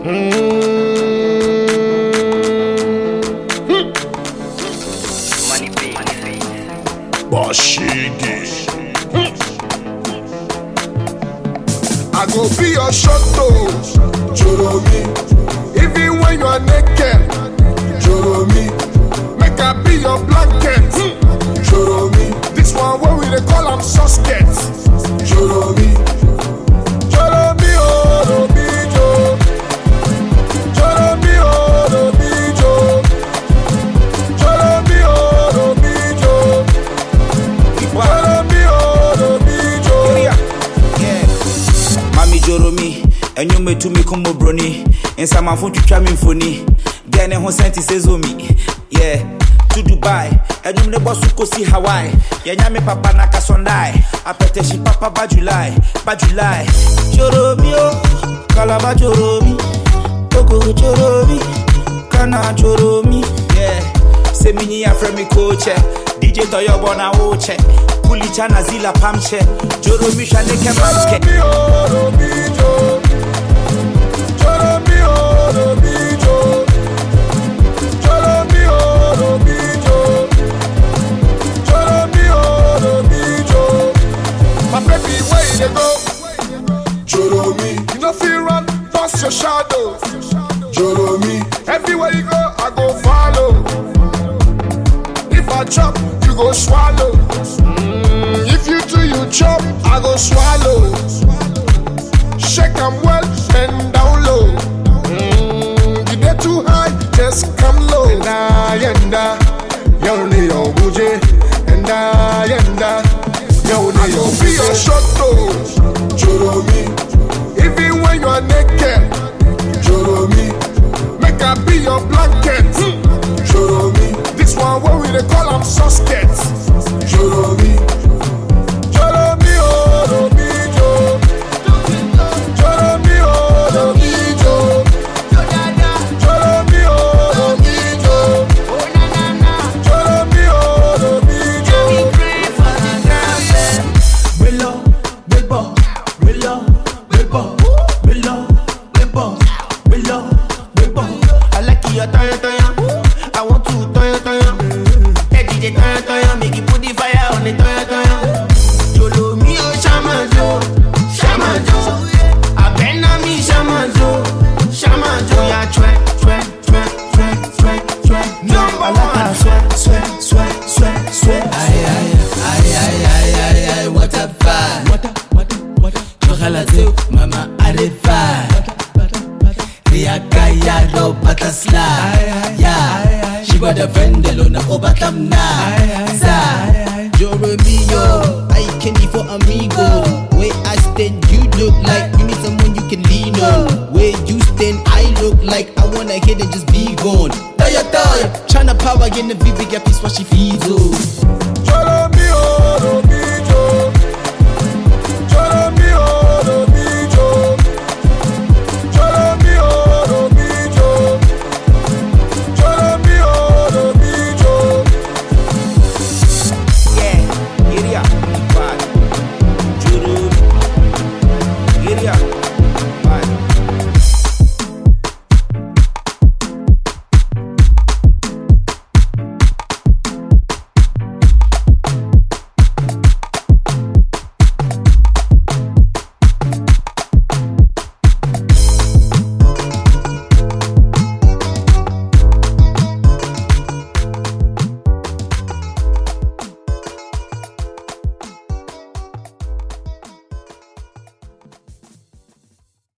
Money beat. Bashigi. I go be your shotto, Joromi. Even when you are naked, Joromi. Make I be your blanket, Joromi. This one where we dey call am susket, Joromi. Joromi, oh, Romi, Jo. Joromi, oh, Romi, Jo. Joromi, oh, Romi, Jo. Joromi, oh, Romi, Jo. Yeah. Mami Joromi, and you me to me come brony. And some of you try me phony. Then a senti says me. Yeah. To Dubai, and you never go see Hawaii. Yanyame papa naka sondai. Apeteshi papa Bajulai. Joromi, oh, Kalaba Joromi. Togo Joromi. Kana Joromi. Yeah. Semini Afremi coach. DJ Toyo Bona Oche. Kulicha Nazila Pamche. Joromi Shaleke Maske. Joromi, oh, Romi, Jo. Joromi, oh, Romi, Jo. Joromi, oh, Romi, Jo. Joromi, oh, Romi, Jo. My baby, where you dey go? Joromi, you no fit run, pass your shadow. Joromi, everywhere you go, I go follow. If I chop, you go swallow. If you do, you chop, I go swallow. Shake 'em well and down low. You get too high, just come low. Yenda, yoni yo buje. Yenda, yoni yo be your shotto, Joromi. Even when you are naked, Joromi. Make I be your blanket, Joromi. This one where we dey call am susket, Joromi. Joromi, oh, Romi, Jo. Joromi, oh, Romi, Jo. Joromi, oh, Romi, Jo. Joromi, oh, Romi, Jo. I like your toya. I want to toya. Hey DJ toya, make you put the fire on the toya. Joromi oh Shamajo. Abena mi Shamajo. Ya twerk. Number one. Sweat. Aïe, what a vibe. Chocolate, mama, arrêt. Riakaya do butterfly. Yeah, she got a friend alone, obatam na. Joromi, yo, I candy for amigo. Where I stand, you look like you need someone you can lean on. Where you stand, I look like I wanna hit and just be gone. Toya, tryna power in the VV, get piece what she feeds. Joromi.